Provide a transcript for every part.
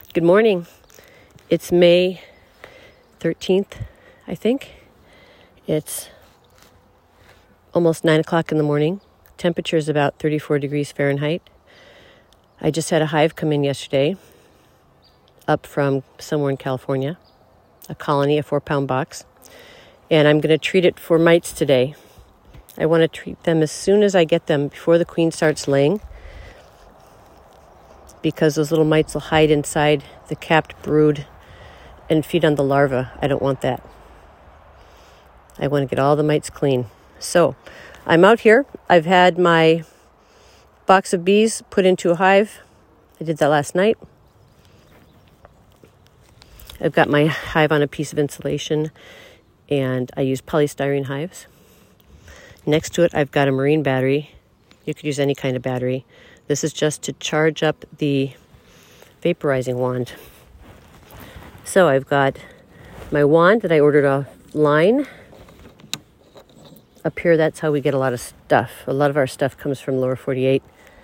Good morning. It's May 13th, I think. It's almost 9 o'clock in the morning. Temperature is about 34 degrees Fahrenheit. I just had a hive come in yesterday, up from somewhere in California, a colony, a 4-pound box. And I'm going to treat it for mites today. I want to treat them as soon as I get them, before the queen starts laying, because those little mites will hide inside the capped brood and feed on the larva. I don't want that. I want to get all the mites clean. So I'm out here. I've had my box of bees put into a hive. I did that last night. I've got my hive on a piece of insulation, and I use polystyrene hives. Next to it, I've got a marine battery. You could use any kind of battery. This is just to charge up the vaporizing wand. So I've got my wand that I ordered offline. Up here, that's how we get a lot of stuff. A lot of our stuff comes from Lower 48.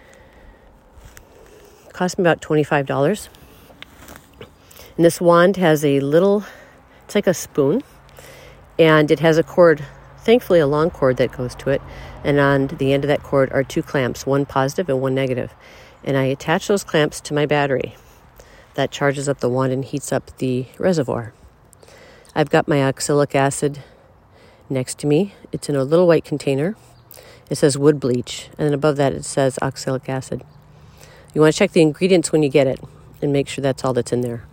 It cost me about $25. And this wand has a little, it's like a spoon, and it has a cord, thankfully a long cord that goes to it. And on the end of that cord are 2 clamps, one positive and one negative. And I attach those clamps to my battery. That charges up the wand and heats up the reservoir. I've got my oxalic acid next to me. It's in a little white container. It says wood bleach, and then above that it says oxalic acid. You want to check the ingredients when you get it and make sure that's all that's in there.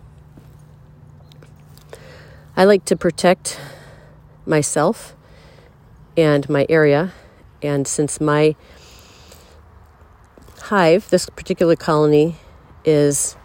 I like to protect myself and my area, and since my hive, this particular colony, is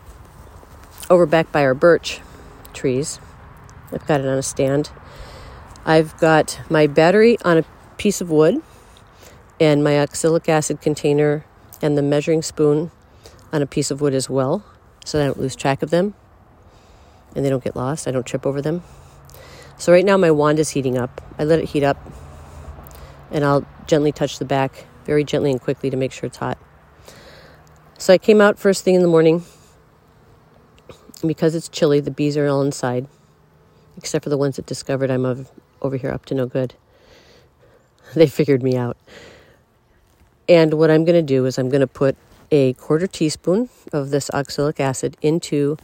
over back by our birch trees, I've got it on a stand. I've got my battery on a piece of wood and my oxalic acid container and the measuring spoon on a piece of wood as well, so that I don't lose track of them and they don't get lost. I don't trip over them. So right now my wand is heating up. I let it heat up, and I'll gently touch the back, very gently and quickly, to make sure it's hot. So I came out first thing in the morning. Because it's chilly, the bees are all inside, except for the ones that discovered I'm over here up to no good. They figured me out. And what I'm going to do is I'm going to put a 1/4 teaspoon of this oxalic acid into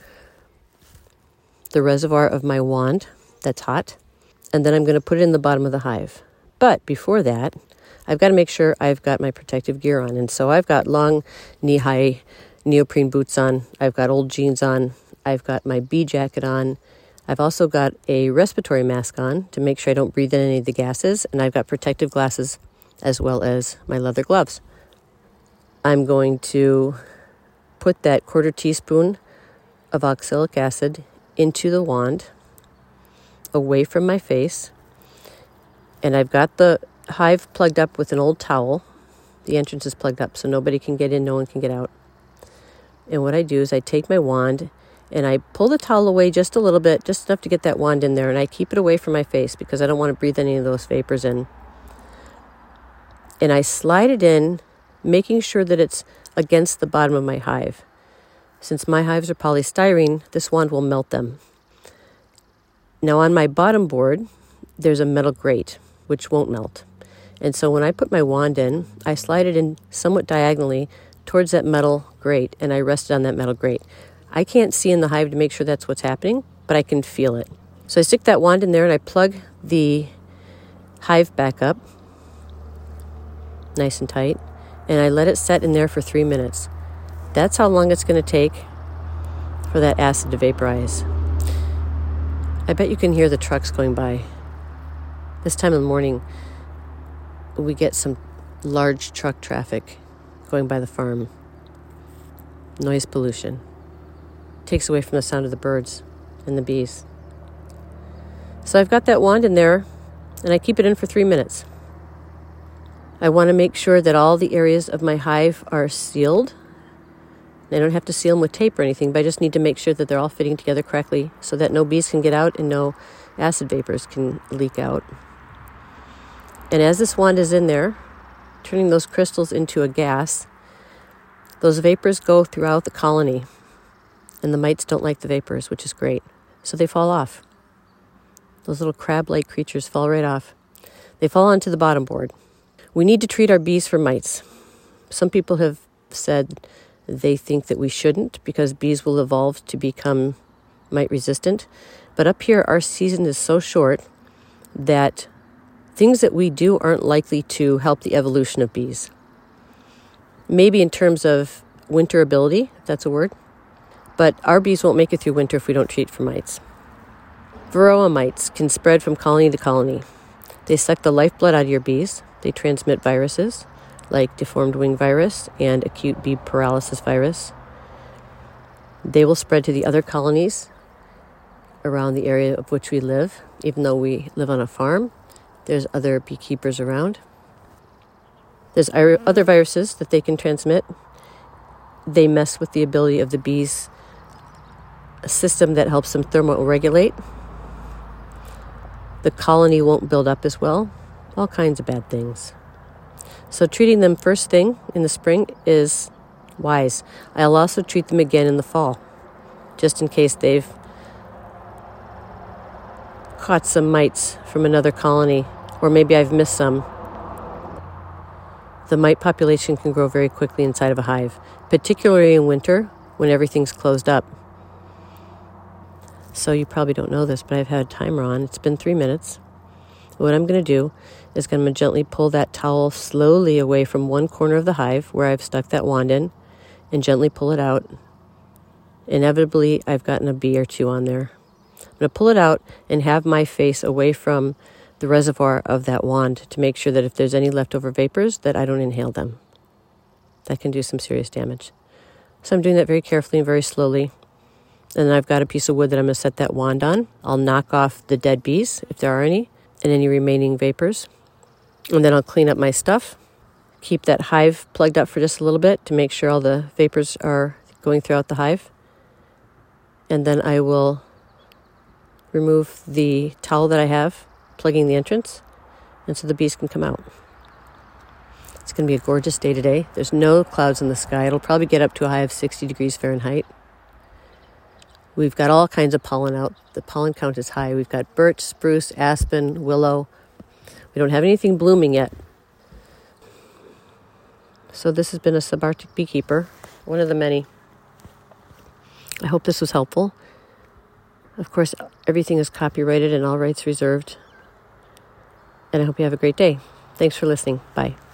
the reservoir of my wand that's hot, and then I'm going to put it in the bottom of the hive. But before that, I've got to make sure I've got my protective gear on. And so I've got long knee-high neoprene boots on. I've got old jeans on. I've got my bee jacket on. I've also got a respiratory mask on to make sure I don't breathe in any of the gases. And I've got protective glasses as well as my leather gloves. I'm going to put that 1/4 teaspoon of oxalic acid into the wand, away from my face. And I've got the hive plugged up with an old towel. The entrance is plugged up so nobody can get in, no one can get out. And what I do is I take my wand and I pull the towel away just a little bit, just enough to get that wand in there, and I keep it away from my face because I don't want to breathe any of those vapors in. And I slide it in, making sure that it's against the bottom of my hive. Since my hives are polystyrene, this wand will melt them. Now on my bottom board, there's a metal grate, which won't melt. And so when I put my wand in, I slide it in somewhat diagonally towards that metal grate, and I rest it on that metal grate. I can't see in the hive to make sure that's what's happening, but I can feel it. So I stick that wand in there and I plug the hive back up, nice and tight, and I let it set in there for 3 minutes. That's how long it's going to take for that acid to vaporize. I bet you can hear the trucks going by. This time in the morning, we get some large truck traffic going by the farm. Noise pollution. Takes away from the sound of the birds and the bees. So I've got that wand in there, and I keep it in for 3 minutes. I want to make sure that all the areas of my hive are sealed. I don't have to seal them with tape or anything, but I just need to make sure that they're all fitting together correctly so that no bees can get out and no acid vapors can leak out. And as this wand is in there, turning those crystals into a gas, those vapors go throughout the colony. And the mites don't like the vapors, which is great. So they fall off. Those little crab-like creatures fall right off. They fall onto the bottom board. We need to treat our bees for mites. Some people have said they think that we shouldn't because bees will evolve to become mite resistant. But up here, our season is so short that things that we do aren't likely to help the evolution of bees. Maybe in terms of winter ability, if that's a word. But our bees won't make it through winter if we don't treat for mites. Varroa mites can spread from colony to colony. They suck the lifeblood out of your bees. They transmit viruses like deformed wing virus and acute bee paralysis virus. They will spread to the other colonies around the area of which we live. Even though we live on a farm, there's other beekeepers around. There's other viruses that they can transmit. They mess with the ability of the bees' system that helps them thermoregulate. The colony won't build up as well. All kinds of bad things. So treating them first thing in the spring is wise. I'll also treat them again in the fall, just in case they've caught some mites from another colony, or maybe I've missed some. The mite population can grow very quickly inside of a hive, particularly in winter when everything's closed up. So you probably don't know this, but I've had a timer on. It's been 3 minutes. What I'm going to do is I'm going to gently pull that towel slowly away from one corner of the hive where I've stuck that wand in and gently pull it out. Inevitably, I've gotten a bee or two on there. I'm going to pull it out and have my face away from the reservoir of that wand to make sure that if there's any leftover vapors, that I don't inhale them. That can do some serious damage. So I'm doing that very carefully and very slowly. And then I've got a piece of wood that I'm going to set that wand on. I'll knock off the dead bees, if there are any, and any remaining vapors. And then I'll clean up my stuff. Keep that hive plugged up for just a little bit to make sure all the vapors are going throughout the hive. And then I will remove the towel that I have, plugging the entrance, and so the bees can come out. It's going to be a gorgeous day today. There's no clouds in the sky. It'll probably get up to a high of 60 degrees Fahrenheit. We've got all kinds of pollen out. The pollen count is high. We've got birch, spruce, aspen, willow. We don't have anything blooming yet. So this has been a subarctic beekeeper, one of the many. I hope this was helpful. Of course, everything is copyrighted and all rights reserved. And I hope you have a great day. Thanks for listening. Bye.